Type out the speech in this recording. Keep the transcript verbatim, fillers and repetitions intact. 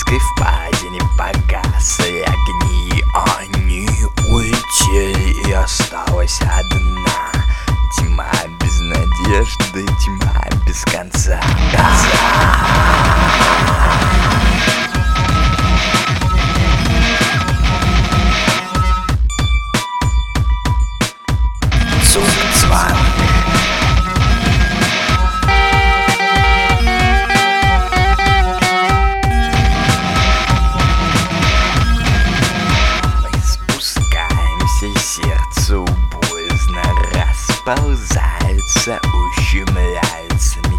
Пиратской впадине погасли огни, они улетели, и осталась одна тьма без надежды, тьма без конца. Зубцванг. Сердцу боязно расползается, ущемляется